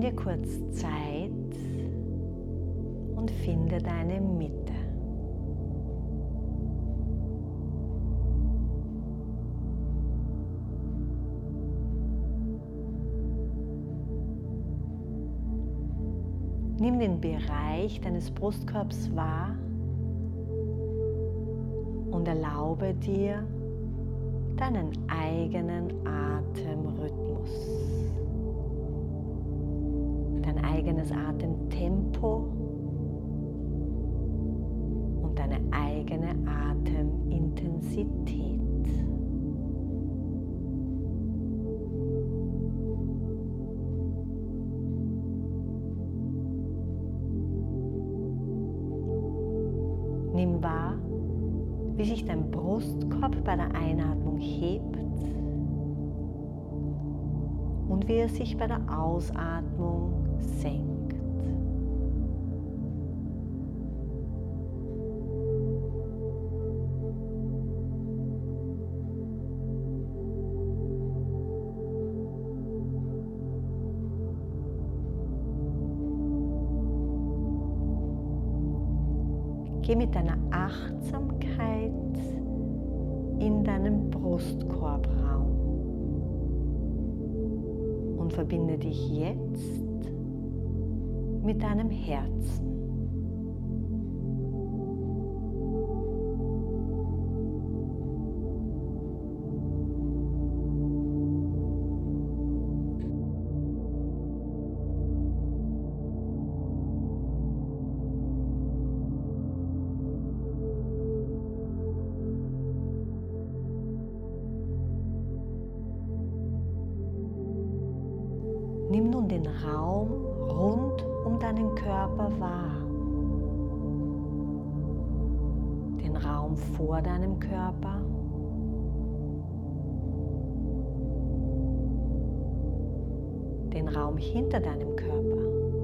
dir kurz Zeit und finde deine Mitte. Nimm den Bereich deines Brustkorbs wahr und erlaube dir deinen eigenen Atemrhythmus, dein eigenes Atemtempo und deine eigene Atemintensität. Nimm wahr, wie sich dein Brustkorb bei der Einatmung hebt und wie er sich bei der Ausatmung senkt. Geh mit deiner Achtsamkeit in deinen Brustkorbraum und verbinde dich jetzt mit deinem Herzen. Nimm nun den Raum rund um deinen Körper wahr. Den Raum vor deinem Körper. Den Raum hinter deinem Körper.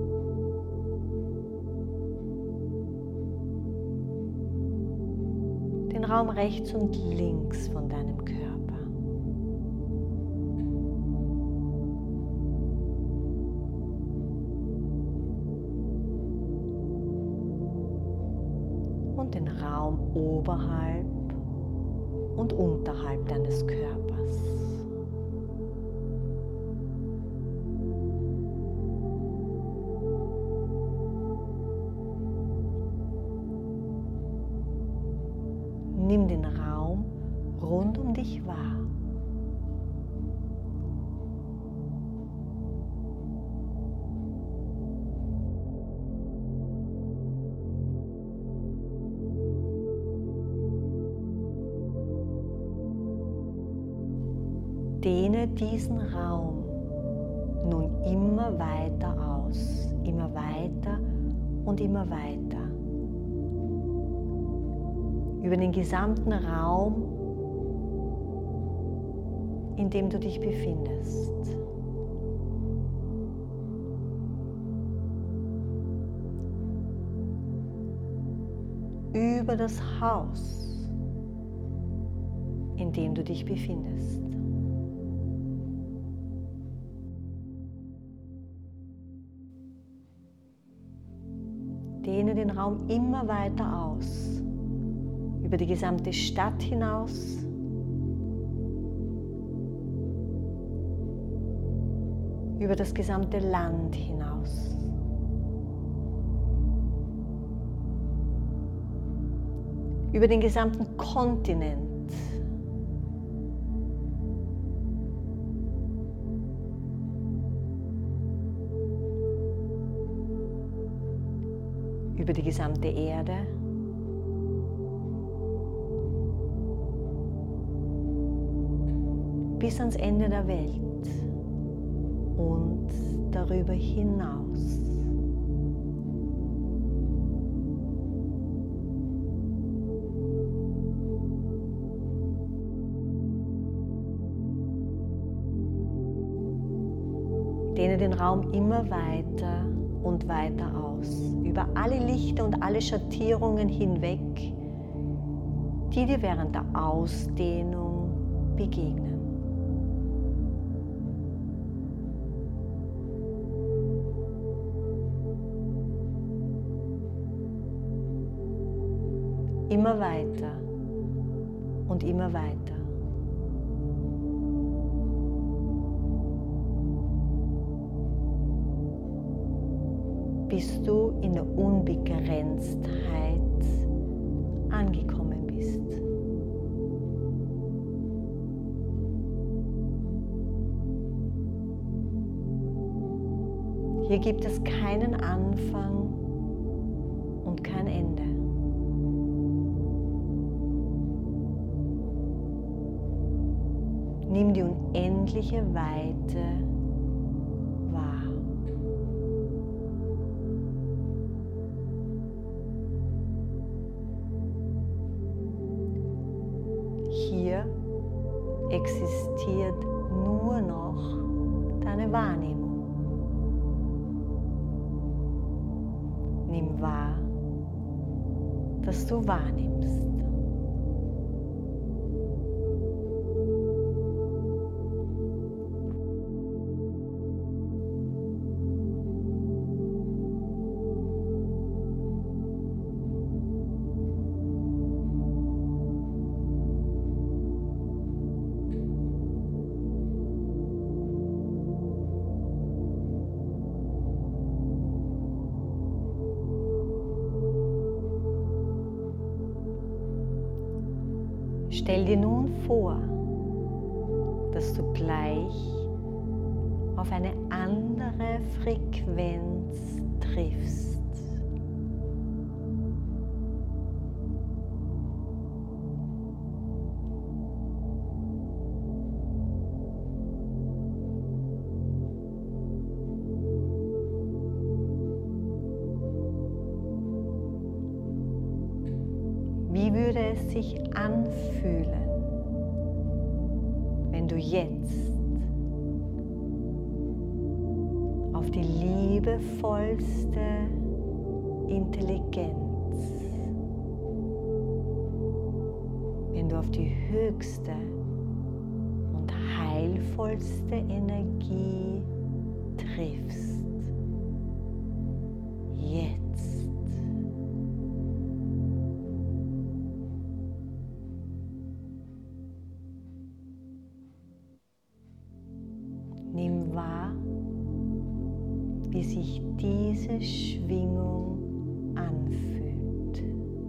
Den Raum rechts und links von deinem Körper. Und den Raum oberhalb und unterhalb deines Körpers. Nimm den Raum rund um dich wahr. Dehne diesen Raum nun immer weiter aus, immer weiter und immer weiter. Über den gesamten Raum, in dem du dich befindest. Über das Haus, in dem du dich befindest. Dehne den Raum immer weiter aus, über die gesamte Stadt hinaus, über das gesamte Land hinaus. Über den gesamten Kontinent. Über die gesamte Erde. Bis ans Ende der Welt und darüber hinaus. Dehne den Raum immer weiter und weiter aus, über alle Lichter und alle Schattierungen hinweg, die dir während der Ausdehnung begegnen. immer weiter und immer weiter. Bis du in der Unbegrenztheit angekommen bist. Hier gibt es keinen Anfang und kein Ende. Nimm die unendliche Weite wahr. Hier existiert nur noch deine Wahrnehmung. Nimm wahr, dass du wahrnimmst. Stell dir nun vor, dass du gleich auf eine andere Frequenz triffst. Wie würde es sich anfühlen, wenn du jetzt auf die liebevollste Intelligenz, wenn du auf die höchste und heilvollste Energie triffst? Jetzt. Nimm wahr, wie sich diese Schwingung anfühlt.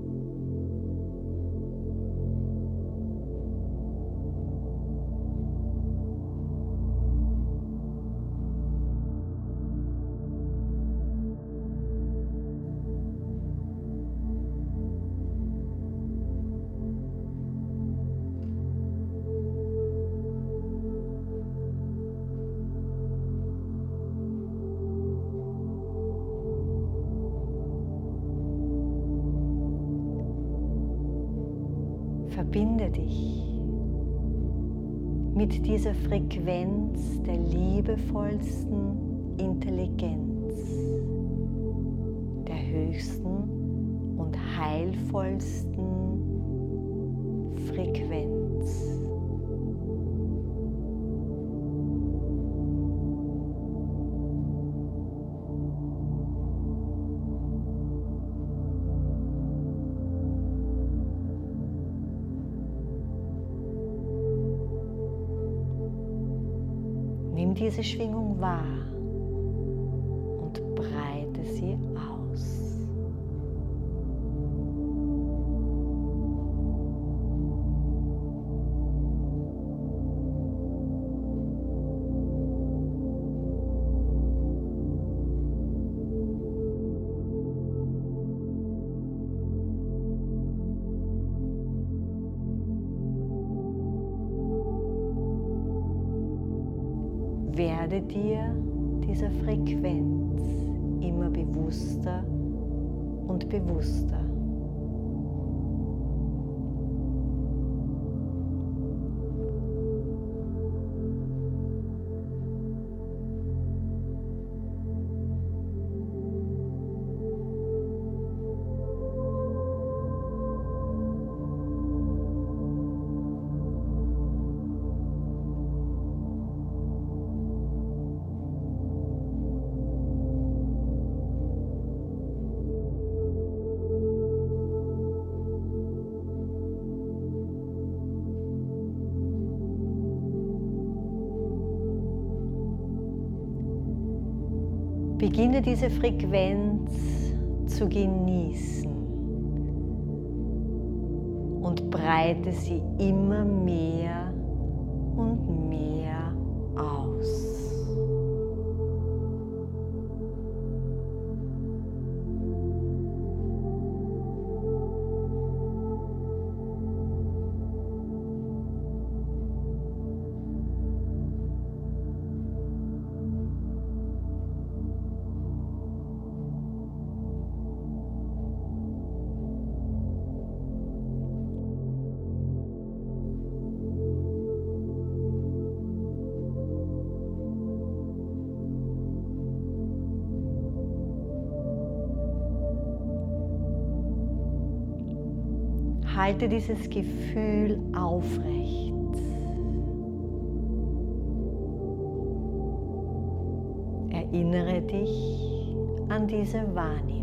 Verbinde dich mit dieser Frequenz der liebevollsten Intelligenz, der höchsten und heilvollsten Frequenz. Nimm diese Schwingung wahr und breite sie aus. Werde dir dieser Frequenz immer bewusster und bewusster. Beginne diese Frequenz zu genießen und breite sie immer mehr und mehr aus. Halte dieses Gefühl aufrecht. Erinnere dich an diese Wahrnehmung.